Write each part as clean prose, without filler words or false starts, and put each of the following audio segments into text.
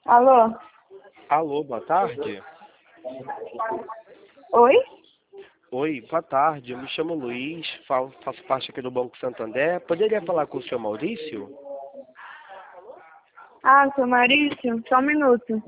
Alô? Alô, boa tarde. Oi? Oi, boa tarde. Eu me chamo Luiz, faço parte aqui do Banco Santander. Poderia falar com o senhor Maurício? Ah, seu Maurício? Só um minuto.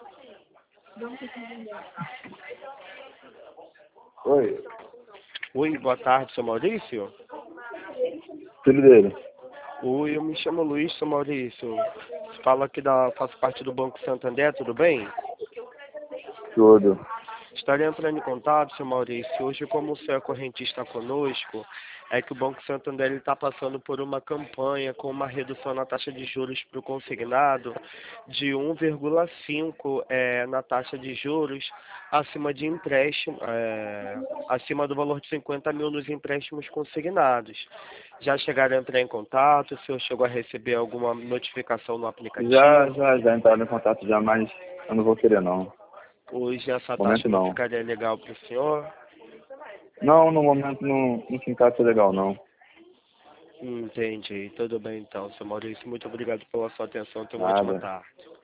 Oi, Oi, boa tarde, senhor Maurício. filho dele. Oi, eu me chamo Luiz, senhor Maurício. Faço parte do Banco Santander, tudo bem? Tudo. Estaria entrando em contato, senhor Maurício. Hoje, como o senhor é correntista conosco, é que o Banco Santander está passando por uma campanha com uma redução na taxa de juros para o consignado de 1,5 na taxa de juros acima de empréstimo, acima do valor de 50 mil nos empréstimos consignados. Já chegaram a entrar em contato? O senhor chegou a receber alguma notificação no aplicativo? Já entraram em contato já, mas eu não vou querer não. Hoje essa No momento taxa não não. ficaria legal para o senhor? Não, no momento não se encaixa legal não. Entendi. Tudo bem então, seu Maurício. Muito obrigado pela sua atenção. Tenha uma ótima Nada. tarde.